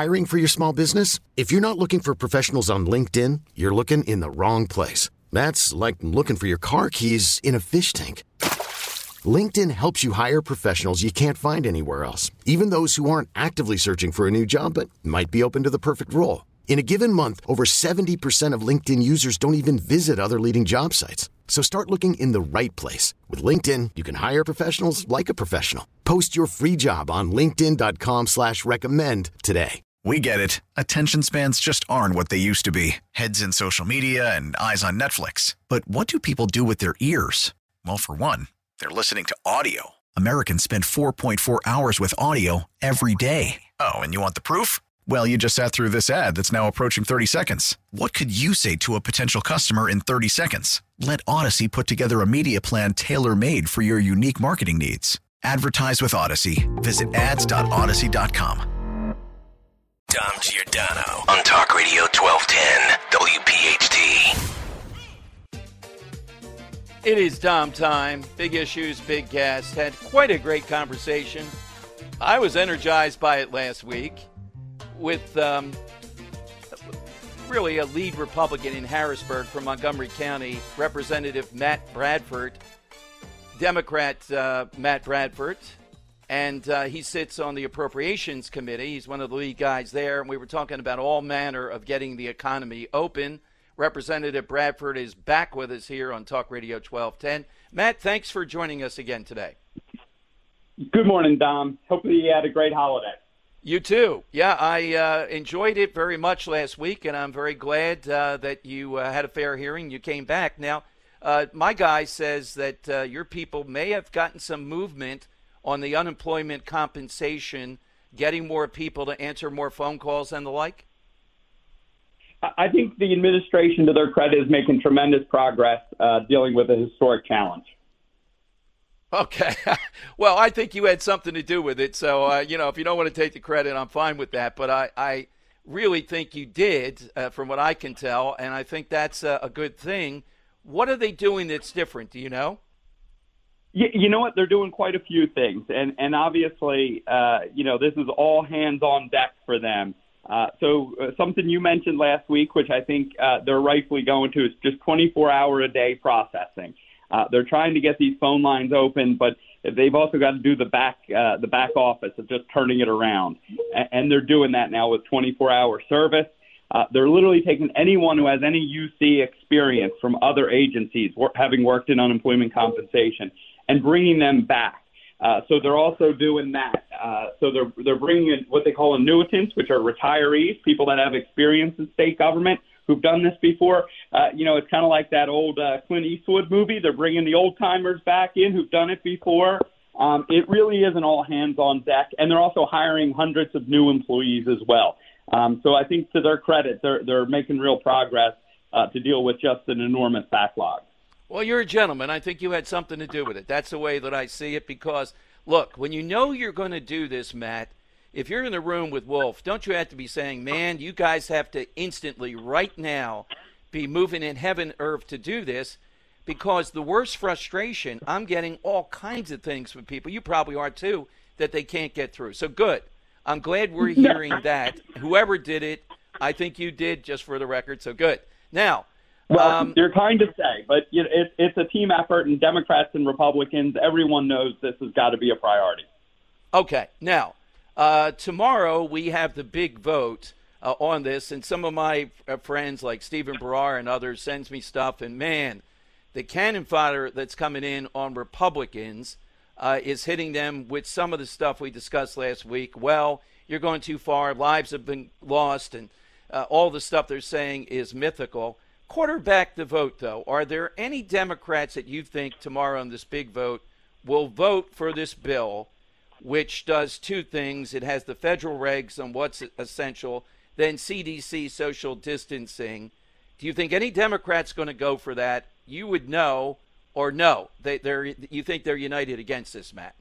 Hiring for your small business? If you're not looking for professionals on LinkedIn, you're looking in the wrong place. That's like looking for your car keys in a fish tank. LinkedIn helps you hire professionals you can't find anywhere else, even those who aren't actively searching for a new job but might be open to the perfect role. In a given month, over 70% of LinkedIn users don't even visit other leading job sites. So start looking in the right place. With LinkedIn, you can hire professionals like a professional. Post your free job on linkedin.com/recommend today. We get it. Attention spans just aren't what they used to be. Heads in social media and eyes on Netflix. But what do people do with their ears? Well, for one, they're listening to audio. Americans spend 4.4 hours with audio every day. Oh, and you want the proof? Well, you just sat through this ad that's now approaching 30 seconds. What could you say to a potential customer in 30 seconds? Let Odyssey put together a media plan tailor-made for your unique marketing needs. Advertise with Odyssey. Visit ads.odyssey.com. Dom Giordano on Talk Radio 1210 WPHT. It is Dom time. Big issues, big guest. Had quite a great conversation. I was energized by it last week with really a lead Republican in Harrisburg from Montgomery County, Representative Matt Bradford, Democrat Matt Bradford, and he sits on the Appropriations Committee. He's one of the lead guys there, and we were talking about all manner of getting the economy open. Representative Bradford is back with us here on Talk Radio 1210. Matt, thanks for joining us again today. Good morning, Dom. Hopefully you had a great holiday. You too. Yeah, I enjoyed it very much last week, and I'm very glad that you had a fair hearing. You came back. Now, my guy says that your people may have gotten some movement on the unemployment compensation, getting more people to answer more phone calls and the like. I think the administration, to their credit, is making tremendous progress dealing with a historic challenge. Okay. Well, I think you had something to do with it. So, if you don't want to take the credit, I'm fine with that. But I really think you did, from what I can tell, and I think that's a good thing. What are they doing that's different? Do you know? You know what? They're doing quite a few things. And obviously, this is all hands on deck for them. So something you mentioned last week, which I think they're rightfully going to, is just 24-hour-a-day processing. They're trying to get these phone lines open, but they've also got to do the back office of just turning it around. And they're doing that now with 24-hour service. They're literally taking anyone who has any UC experience from other agencies, having worked in unemployment compensation, and bringing them back. So they're also doing that. So they're bringing in what they call annuitants, which are retirees, people that have experience in state government, who've done this before. It's kind of like that old Clint Eastwood movie. They're bringing the old timers back in who've done it before. It really is an all hands on deck, and they're also hiring hundreds of new employees as well. So I think, to their credit, they're making real progress to deal with just an enormous backlog. Well, you're a gentleman. I think you had something to do with it. That's the way that I see it, because, look, when you know you're going to do this, Matt, if you're in the room with Wolf, don't you have to be saying, man, you guys have to instantly, right now, be moving in heaven and earth to do this? Because the worst frustration, I'm getting all kinds of things from people, you probably are too, that they can't get through. So good. I'm glad we're hearing that. Whoever did it, I think you did, just for the record, so good. Now, well, you're kind to say, but it's a team effort, and Democrats and Republicans, everyone knows this has got to be a priority. Okay. Now, tomorrow we have the big vote on this, and some of my friends like Stephen Barrar and others sends me stuff, and man, the cannon fodder that's coming in on Republicans is hitting them with some of the stuff we discussed last week. Well, you're going too far, lives have been lost, and all the stuff they're saying is mythical. Quarterback the vote, though. Are there any Democrats that you think tomorrow on this big vote will vote for this bill, which does two things? It has the federal regs on what's essential, then CDC social distancing. Do you think any Democrat's going to go for that? You would know, or no? You think they're united against this, Matt?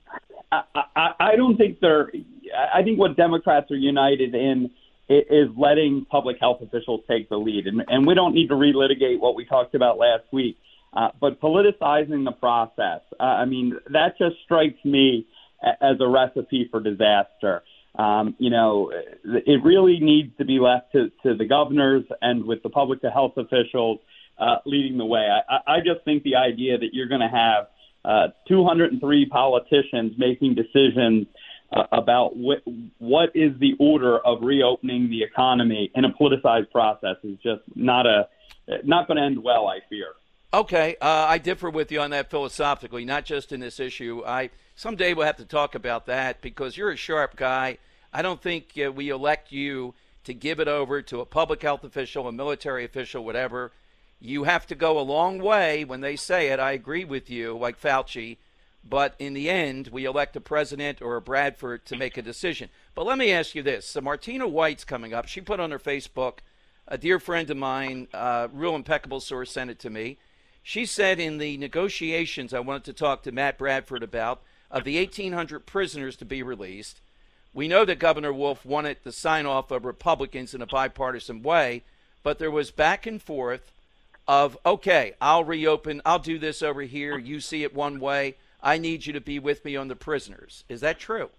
I don't think they're. I think what Democrats are united in is letting public health officials take the lead. And we don't need to relitigate what we talked about last week. But politicizing the process, that just strikes me as a recipe for disaster. It really needs to be left to the governors and with the public health officials leading the way. I just think the idea that you're going to have 203 politicians making decisions about what is the order of reopening the economy in a politicized process is just not going to end well, I fear. Okay, I differ with you on that philosophically, not just in this issue. Someday we'll have to talk about that because you're a sharp guy. I don't think we elect you to give it over to a public health official, a military official, whatever. You have to go a long way when they say it. I agree with you, like Fauci. But in the end, we elect a president or a Bradford to make a decision. But let me ask you this. So Martina White's coming up. She put on her Facebook, a dear friend of mine, real impeccable source, sent it to me. She said in the negotiations I wanted to talk to Matt Bradford about, of the 1,800 prisoners to be released, we know that Governor Wolf wanted the sign-off of Republicans in a bipartisan way, but there was back and forth of, okay, I'll reopen, I'll do this over here, you see it one way, I need you to be with me on the prisoners. Is that true?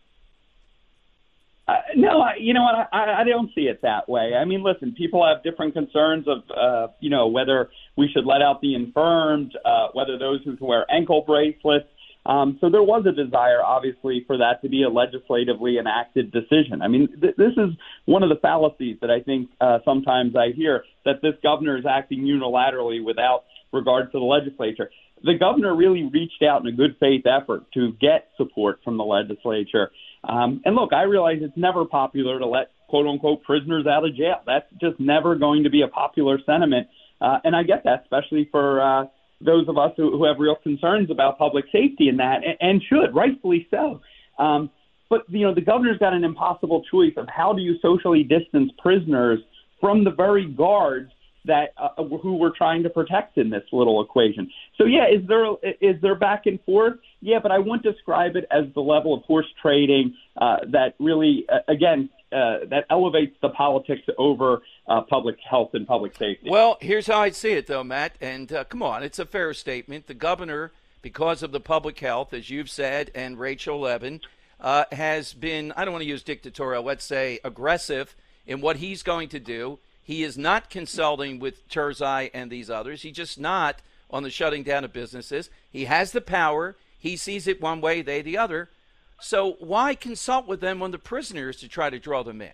No, you know what? I don't see it that way. I mean, listen, people have different concerns of, whether we should let out the infirmed, whether those who wear ankle bracelets. So there was a desire, obviously, for that to be a legislatively enacted decision. I mean, this is one of the fallacies that I think sometimes I hear, that this governor is acting unilaterally without regard to the legislature. The governor really reached out in a good faith effort to get support from the legislature. And look, I realize it's never popular to let, quote unquote, prisoners out of jail. That's just never going to be a popular sentiment. And I get that, especially for those of us who have real concerns about public safety in that, and should, rightfully so. But, the governor's got an impossible choice of how do you socially distance prisoners from the very guards that who we're trying to protect in this little equation. So, yeah, is there back and forth? Yeah, but I wouldn't describe it as the level of horse trading that really, that elevates the politics over public health and public safety. Well, here's how I see it, though, Matt. And come on, it's a fair statement. The governor, because of the public health, as you've said, and Rachel Levin, has been, I don't want to use dictatorial, let's say aggressive in what he's going to do. He is not consulting with Turzai and these others. He's just not on the shutting down of businesses. He has the power. He sees it one way, they the other. So why consult with them on the prisoners to try to draw them in?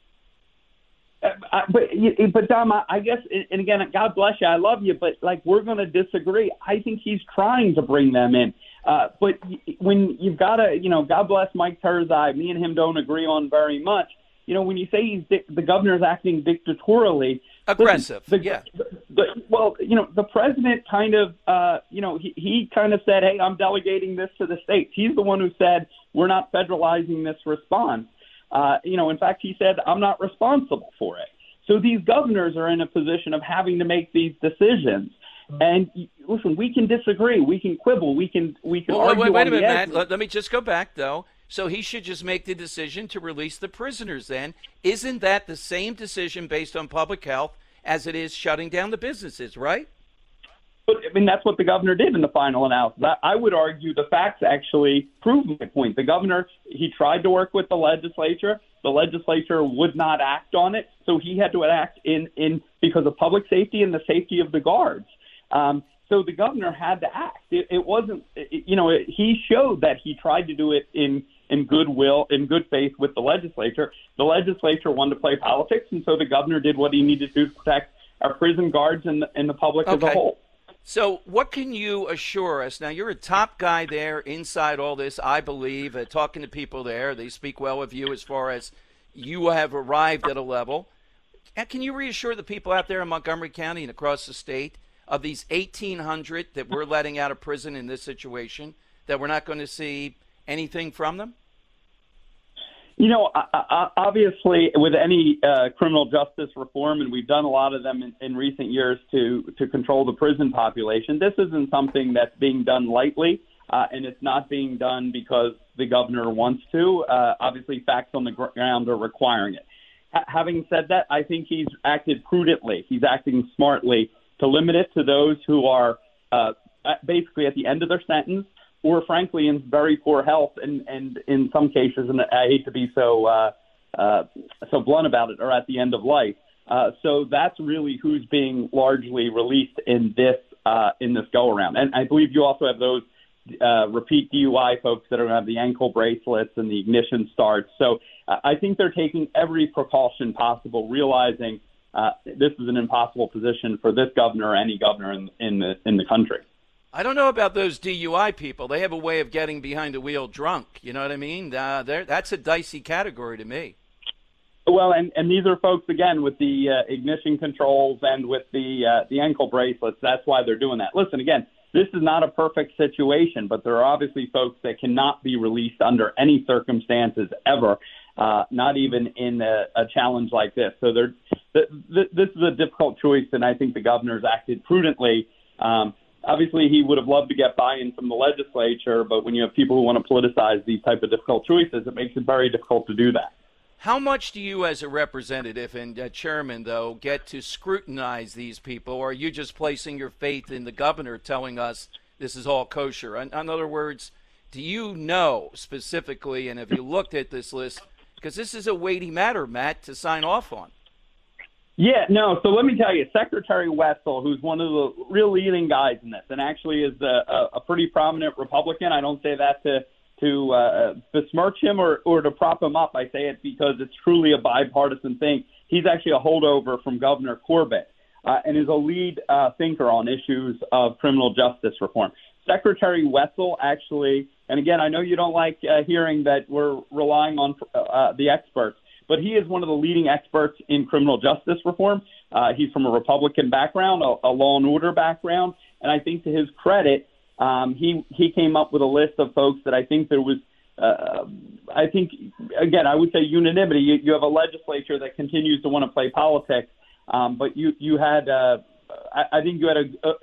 But Dom, I guess, and again, God bless you, I love you, but we're going to disagree. I think he's trying to bring them in. But when you've got to, God bless Mike Turzai, me and him don't agree on very much. When you say the governor's acting dictatorially, aggressive, the president kind of, he kind of said, hey, I'm delegating this to the states. He's the one who said, we're not federalizing this response. In fact, he said, I'm not responsible for it. So these governors are in a position of having to make these decisions. And listen, we can disagree. We can quibble. We can argue. Wait a minute, Matt. Let me just go back, though. So he should just make the decision to release the prisoners then. Isn't that the same decision based on public health as it is shutting down the businesses, right? But, that's what the governor did in the final analysis. I would argue the facts actually prove my point. The governor, he tried to work with the legislature. The legislature would not act on it, so he had to act in because of public safety and the safety of the guards. So the governor had to act. It wasn't, he showed that he tried to do it in goodwill, in good faith with the legislature. The legislature wanted to play politics, and so the governor did what he needed to do to protect our prison guards and the public as a whole. So what can you assure us? Now, you're a top guy there inside all this, I believe, talking to people there. They speak well of you as far as you have arrived at a level. And can you reassure the people out there in Montgomery County and across the state of these 1,800 that we're letting out of prison in this situation, that we're not going to see anything from them? Obviously, with any criminal justice reform, and we've done a lot of them in recent years to control the prison population, this isn't something that's being done lightly, and it's not being done because the governor wants to. Obviously, facts on the ground are requiring it. Having said that, I think he's acted prudently. He's acting smartly to limit it to those who are basically at the end of their sentence, or frankly in very poor health, and in some cases, and I hate to be so blunt about it, are at the end of life. So that's really who's being largely released in this go around. And I believe you also have those repeat DUI folks that are going to have the ankle bracelets and the ignition starts. So I think they're taking every precaution possible, realizing this is an impossible position for this governor or any governor in the country. I don't know about those DUI people. They have a way of getting behind the wheel drunk. You know what I mean? That's a dicey category to me. Well, and these are folks, again, with the ignition controls and with the ankle bracelets. That's why they're doing that. Listen, again, this is not a perfect situation, but there are obviously folks that cannot be released under any circumstances ever, not even in a challenge like this. So this is a difficult choice, and I think the governor's acted prudently. Obviously, he would have loved to get buy-in from the legislature, but when you have people who want to politicize these type of difficult choices, it makes it very difficult to do that. How much do you as a representative and chairman, though, get to scrutinize these people, or are you just placing your faith in the governor telling us this is all kosher? In other words, do you know specifically, and have you looked at this list, because this is a weighty matter, Matt, to sign off on? Yeah, no, so let me tell you, Secretary Wessel, who's one of the real leading guys in this, and actually is a pretty prominent Republican. I don't say that to besmirch him or to prop him up. I say it because it's truly a bipartisan thing. He's actually a holdover from Governor Corbett and is a lead thinker on issues of criminal justice reform. Secretary Wessel actually, and again, I know you don't like hearing that we're relying on the experts, but he is one of the leading experts in criminal justice reform. He's from a Republican background, a law and order background, and I think to his credit, he came up with a list of folks that I think there was, I think, again, I would say unanimity. You have a legislature that continues to want to play politics, but you had, I think you had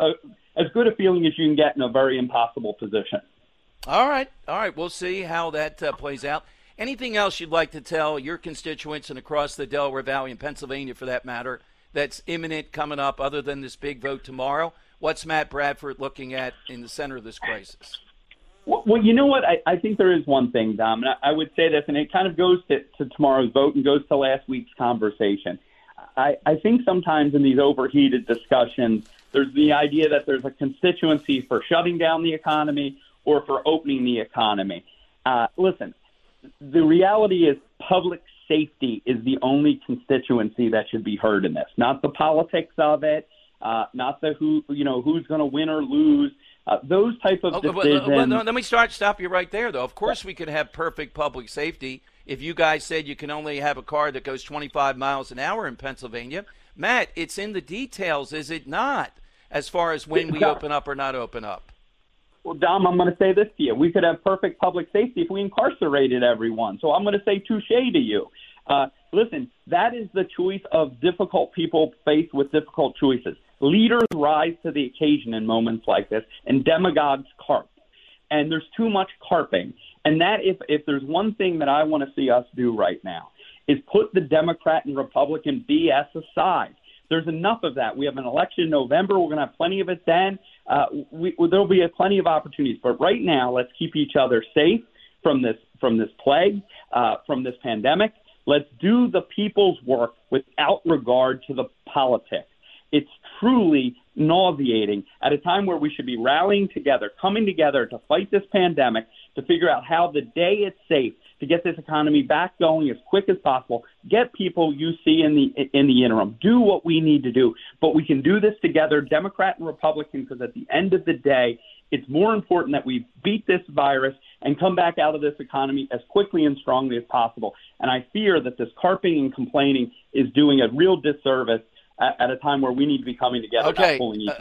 as good a feeling as you can get in a very impossible position. All right. We'll see how that plays out. Anything else you'd like to tell your constituents and across the Delaware Valley and Pennsylvania, for that matter, that's imminent coming up other than this big vote tomorrow? What's Matt Bradford looking at in the center of this crisis? Well, you know what? I think there is one thing, Dom, and I would say this, and it kind of goes to tomorrow's vote and goes to last week's conversation. I think sometimes in these overheated discussions, there's the idea that there's a constituency for shutting down the economy or for opening the economy. Listen, the reality is public safety is the only constituency that should be heard in this, not the politics of it, not the who's going to win or lose. Those type of decisions. Let me stop you right there, though. Of course, we could have perfect public safety if you guys said you can only have a car that goes 25 miles an hour in Pennsylvania. Matt, it's in the details, is it not, as far as when we open up or not open up? Well, Dom, I'm going to say this to you. We could have perfect public safety if we incarcerated everyone. So I'm going to say touche to you. Listen, that is the choice of difficult people faced with difficult choices. Leaders rise to the occasion in moments like this, and demagogues carp. And there's too much carping. And that if there's one thing that I want to see us do right now is put the Democrat and Republican BS aside. There's enough of that. We have an election in November. We're going to have plenty of it then. There'll be plenty of opportunities. But right now, let's keep each other safe from this plague, from this pandemic. Let's do the people's work without regard to the politics. It's truly nauseating at a time where we should be rallying together, coming together to fight this pandemic, to figure out how the day it's safe to get this economy back going as quick as possible, get people you see in the interim, do what we need to do. But we can do this together, Democrat and Republican, because at the end of the day, it's more important that we beat this virus and come back out of this economy as quickly and strongly as possible. And I fear that this carping and complaining is doing a real disservice at a time where we need to be coming together. Okay,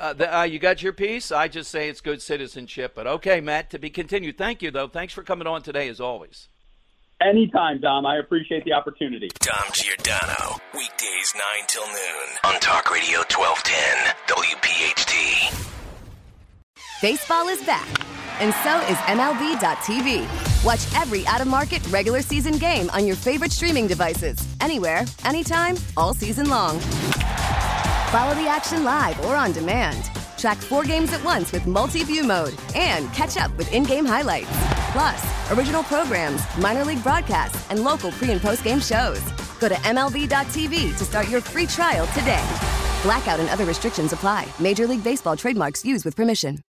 you got your piece. I just say it's good citizenship. But okay, Matt, to be continued. Thank you, though. Thanks for coming on today, as always. Anytime, Dom. I appreciate the opportunity. Dom Giordano, weekdays 9 till noon on Talk Radio 1210 WPHT. Baseball is back, and so is MLB.tv. Watch every out-of-market regular season game on your favorite streaming devices, anywhere, anytime, all season long. Follow the action live or on demand. Track 4 games at once with multi-view mode and catch up with in-game highlights. Plus, original programs, minor league broadcasts, and local pre- and post-game shows. Go to MLB.tv to start your free trial today. Blackout and other restrictions apply. Major League Baseball trademarks used with permission.